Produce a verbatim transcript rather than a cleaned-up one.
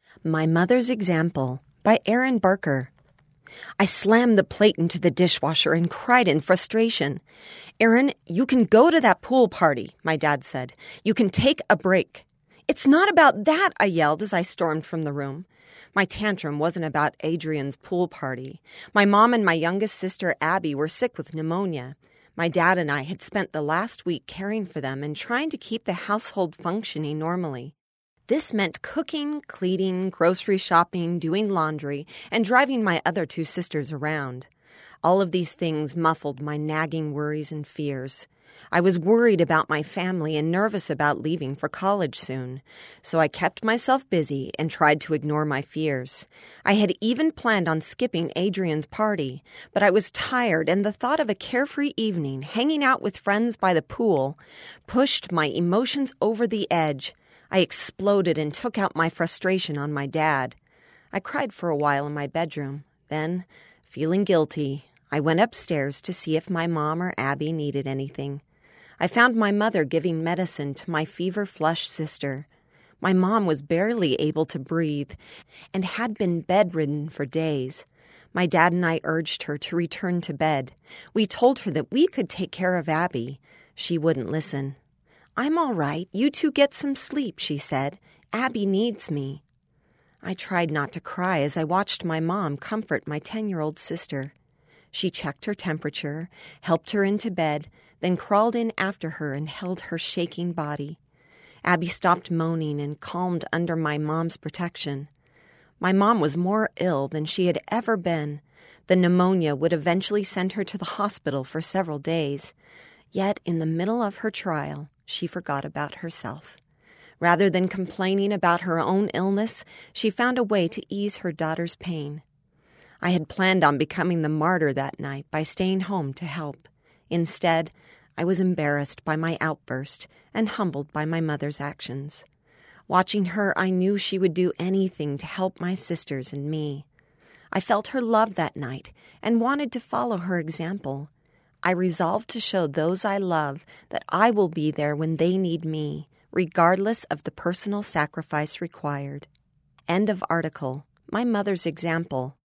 My Mother's Example by Erin Barker. I slammed the plate into the dishwasher and cried in frustration. "Erin, you can go to that pool party," my dad said. "You can take a break." "It's not about that," I yelled as I stormed from the room. My tantrum wasn't about Adrian's pool party. My mom and my youngest sister, Abby, were sick with pneumonia. My dad and I had spent the last week caring for them and trying to keep the household functioning normally. This meant cooking, cleaning, grocery shopping, doing laundry, and driving my other two sisters around. All of these things muffled my nagging worries and fears. I was worried about my family and nervous about leaving for college soon, so I kept myself busy and tried to ignore my fears. I had even planned on skipping Adrian's party, but I was tired, and the thought of a carefree evening hanging out with friends by the pool pushed my emotions over the edge. I exploded and took out my frustration on my dad. I cried for a while in my bedroom. Then, feeling guilty, I went upstairs to see if my mom or Abby needed anything. I found my mother giving medicine to my fever-flushed sister. My mom was barely able to breathe and had been bedridden for days. My dad and I urged her to return to bed. We told her that we could take care of Abby. She wouldn't listen. "I'm all right. You two get some sleep," she said. "Abby needs me." I tried not to cry as I watched my mom comfort my ten-year-old sister. She checked her temperature, helped her into bed, then crawled in after her and held her shaking body. Abby stopped moaning and calmed under my mom's protection. My mom was more ill than she had ever been. The pneumonia would eventually send her to the hospital for several days. Yet, in the middle of her trial, she forgot about herself. Rather than complaining about her own illness, she found a way to ease her daughter's pain. I had planned on becoming the martyr that night by staying home to help. Instead, I was embarrassed by my outburst and humbled by my mother's actions. Watching her, I knew she would do anything to help my sisters and me. I felt her love that night and wanted to follow her example. I resolved to show those I love that I will be there when they need me, regardless of the personal sacrifice required. End of article. My Mother's Example.